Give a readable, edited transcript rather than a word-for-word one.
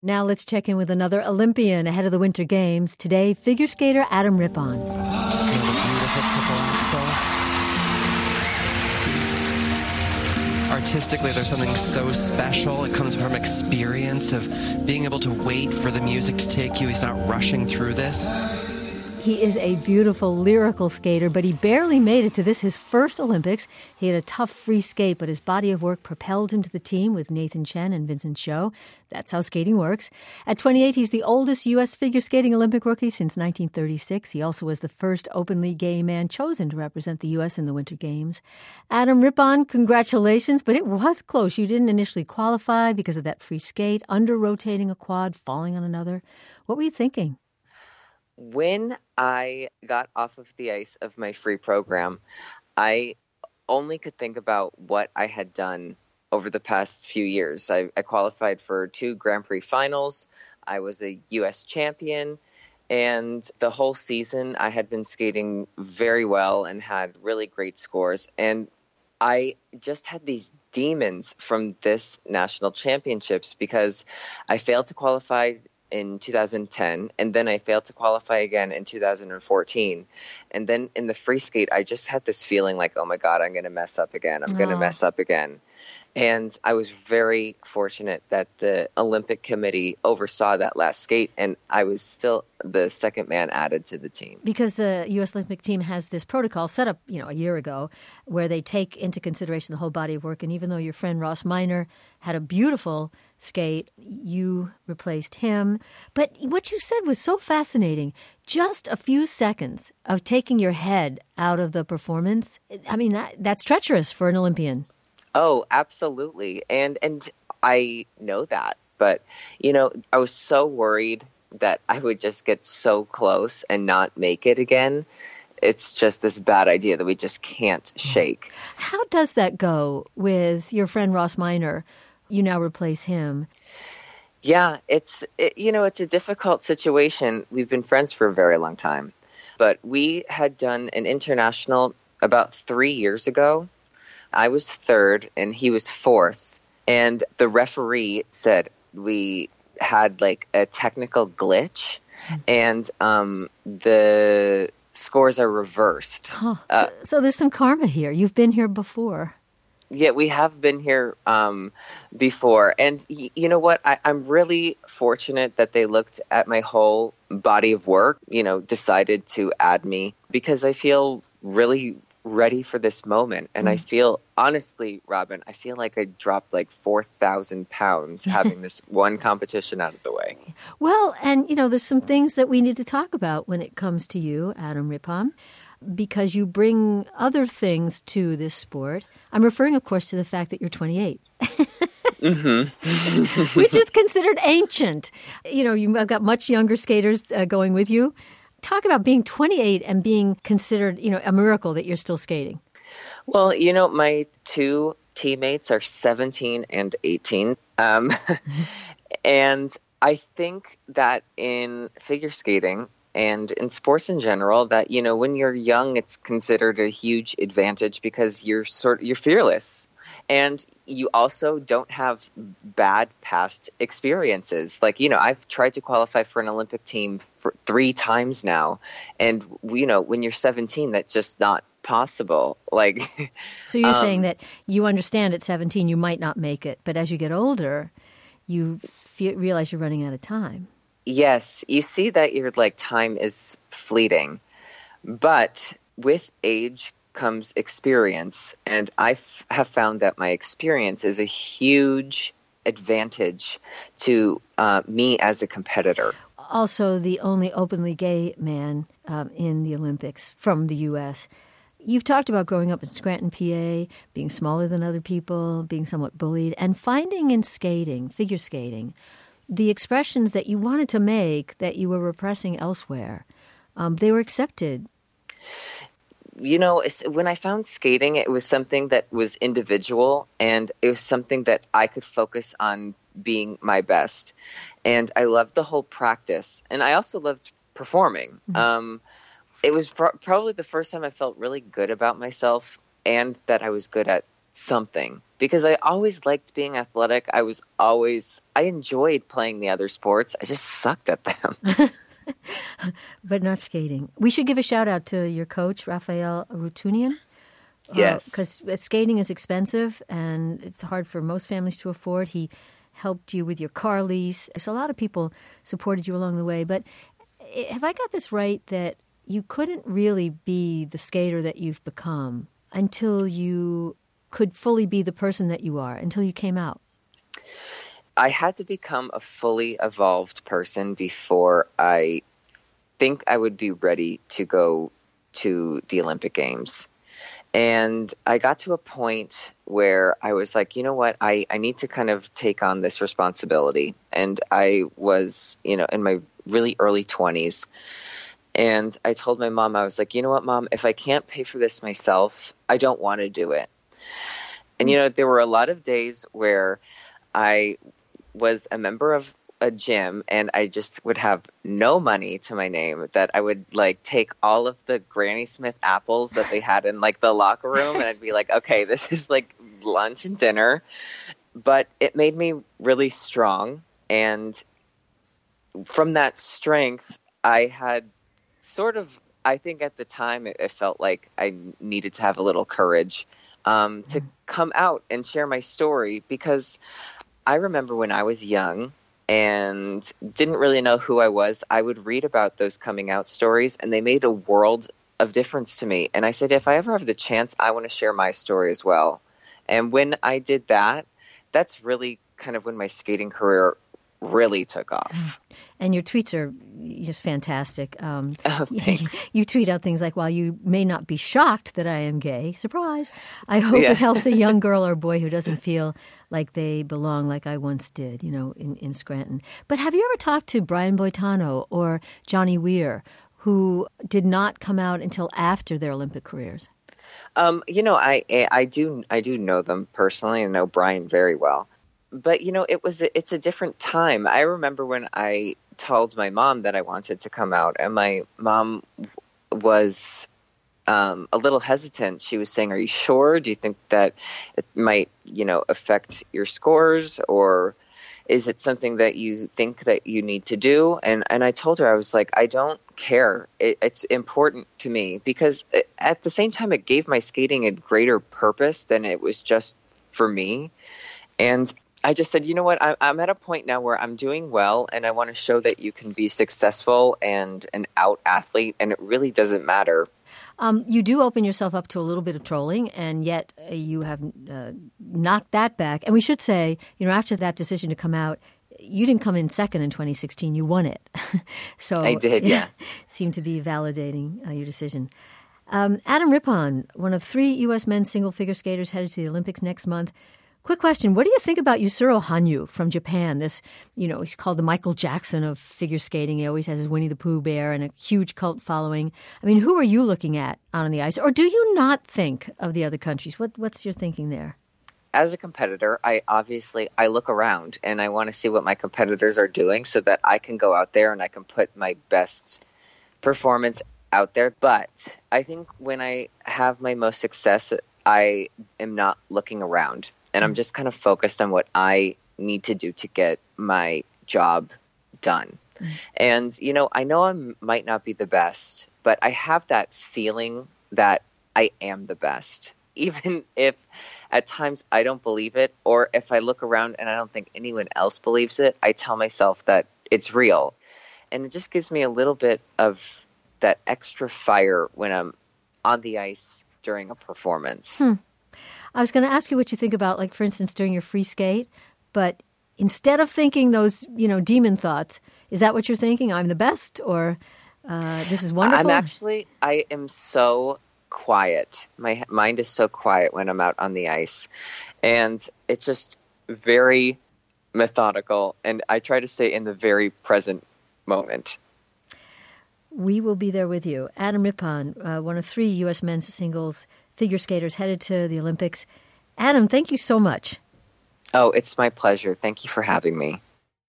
Now let's check in with another Olympian ahead of the Winter Games. Today, figure skater Adam Rippon. Beautiful triple axel. Artistically, there's something so special. It comes from experience of being able to wait for the music to take you. He's not rushing through this. He is a beautiful lyrical skater, but he barely made it to this, his first Olympics. He had a tough free skate, but his body of work propelled him to the team with Nathan Chen and Vincent Cho. That's how skating works. At 28, he's the oldest U.S. figure skating Olympic rookie since 1936. He also was the first openly gay man chosen to represent the U.S. in the Winter Games. Adam Rippon, congratulations, but it was close. You didn't initially qualify because of that free skate, under-rotating a quad, falling on another. What were you thinking? When I got off of the ice of my free program, I only could think about what I had done over the past few years. I qualified for 2 Grand Prix finals. I was a U.S. champion. And the whole season, I had been skating very well and had really great scores. And I just had these demons from this national championships because I failed to qualify in 2010, and then I failed to qualify again in 2014. And then in the free skate, I just had this feeling like, oh my God, I'm going to mess up again. I'm going to mess up again. And I was very fortunate that the Olympic Committee oversaw that last skate, and I was still the second man added to the team. Because the U.S. Olympic team has this protocol set up, a year ago, where they take into consideration the whole body of work. And even though your friend Ross Minor had a beautiful skate, you replaced him. But what you said was so fascinating. Just a few seconds of taking your head out of the performance, I mean, that's treacherous for an Olympian. Oh, absolutely. And I know that. But, I was so worried that I would just get so close and not make it again. It's just this bad idea that we just can't shake. How does that go with your friend Ross Minor? You now replace him. Yeah, it's a difficult situation. We've been friends for a very long time. But we had done an international about 3 years ago. I was third and he was fourth. And the referee said we had like a technical glitch and the scores are reversed. So there's some karma here. You've been here before. Yeah, we have been here before. And you know what? I'm really fortunate that they looked at my whole body of work, decided to add me because I feel really ready for this moment. And I feel, honestly, Robin, I feel like I dropped like 4,000 pounds having this one competition out of the way. Well, and, there's some things that we need to talk about when it comes to you, Adam Rippon, because you bring other things to this sport. I'm referring, of course, to the fact that you're 28. Mm-hmm. Which is considered ancient. You've got much younger skaters going with you. Talk about being 28 and being considered, a miracle that you're still skating. Well, my 2 teammates are 17 and 18. And I think that in figure skating and in sports in general, that, when you're young, it's considered a huge advantage because you're fearless. And you also don't have bad past experiences. Like, I've tried to qualify for an Olympic team for 3 times now. And, when you're 17, that's just not possible. So you're saying that you understand at 17 you might not make it. But as you get older, you realize you're running out of time. Yes. You see that your time is fleeting. But with age comes experience, and I have found that my experience is a huge advantage to me as a competitor. Also, the only openly gay man in the Olympics from the U.S. You've talked about growing up in Scranton, PA, being smaller than other people, being somewhat bullied, and finding in skating, figure skating, the expressions that you wanted to make that you were repressing elsewhere. They were accepted. When I found skating, it was something that was individual, and it was something that I could focus on being my best. And I loved the whole practice, and I also loved performing. Mm-hmm. It was probably the first time I felt really good about myself and that I was good at something, because I always liked being athletic. I enjoyed playing the other sports. I just sucked at them. But not skating. We should give a shout out to your coach, Raphael Rutunian. Yes. Because skating is expensive and it's hard for most families to afford. He helped you with your car lease. So a lot of people supported you along the way. But have I got this right that you couldn't really be the skater that you've become until you could fully be the person that you are, until you came out? I had to become a fully evolved person before I think I would be ready to go to the Olympic Games. And I got to a point where I was like, you know what, I need to kind of take on this responsibility. And I was, in my really early 20s. And I told my mom, I was like, you know what, Mom, if I can't pay for this myself, I don't want to do it. And, there were a lot of days where I was a member of a gym and I just would have no money to my name, that I would take all of the Granny Smith apples that they had in the locker room and I'd be like, okay, this is lunch and dinner. But it made me really strong. And from that strength, I had I think at the time it felt like I needed to have a little courage to come out and share my story, because I remember when I was young and didn't really know who I was, I would read about those coming out stories and they made a world of difference to me. And I said, if I ever have the chance, I want to share my story as well. And when I did that, that's really kind of when my skating career really took off. And your tweets are just fantastic. Thanks. You tweet out things like, while you may not be shocked that I am gay, surprise, I hope it helps a young girl or boy who doesn't feel like they belong like I once did, in Scranton. But have you ever talked to Brian Boitano or Johnny Weir, who did not come out until after their Olympic careers? I do know them personally and know Brian very well. But, it's a different time. I remember when I told my mom that I wanted to come out, and my mom was a little hesitant. She was saying, are you sure? Do you think that it might, affect your scores? Or is it something that you think that you need to do? And I told her, I was like, I don't care. It's important to me, because at the same time, it gave my skating a greater purpose than it was just for me. And I just said, you know what, I'm at a point now where I'm doing well and I want to show that you can be successful and an out athlete, and it really doesn't matter. You do open yourself up to a little bit of trolling, and yet you have knocked that back. And we should say, after that decision to come out, you didn't come in second in 2016. You won it. So I did, yeah. Seemed to be validating your decision. Adam Rippon, one of 3 U.S. men's single figure skaters headed to the Olympics next month. Quick question. What do you think about Yusuro Hanyu from Japan? This, he's called the Michael Jackson of figure skating. He always has his Winnie the Pooh bear and a huge cult following. I mean, who are you looking at out on the ice? Or do you not think of the other countries? What's your thinking there? As a competitor, I look around and I want to see what my competitors are doing so that I can go out there and I can put my best performance out there. But I think when I have my most success, I am not looking around. And I'm just kind of focused on what I need to do to get my job done. And, I know I might not be the best, but I have that feeling that I am the best. Even if at times I don't believe it, or if I look around and I don't think anyone else believes it, I tell myself that it's real. And it just gives me a little bit of that extra fire when I'm on the ice during a performance. I was going to ask you what you think about, for instance, during your free skate, but instead of thinking those, demon thoughts, is that what you're thinking? I'm the best, or this is wonderful? I am so quiet. My mind is so quiet when I'm out on the ice, and it's just very methodical, and I try to stay in the very present moment. We will be there with you. Adam Rippon, one of 3 U.S. men's singles figure skaters headed to the Olympics. Adam, thank you so much. Oh, it's my pleasure. Thank you for having me.